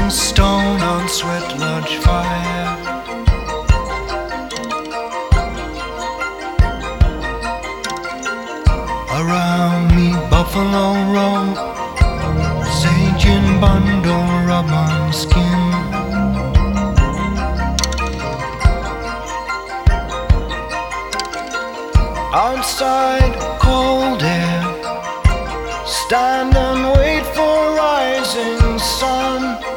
stone on sweat lodge fire. Around me buffalo roll, sage and bundle rub on skin. Outside cold air, stand and wait for rising sun.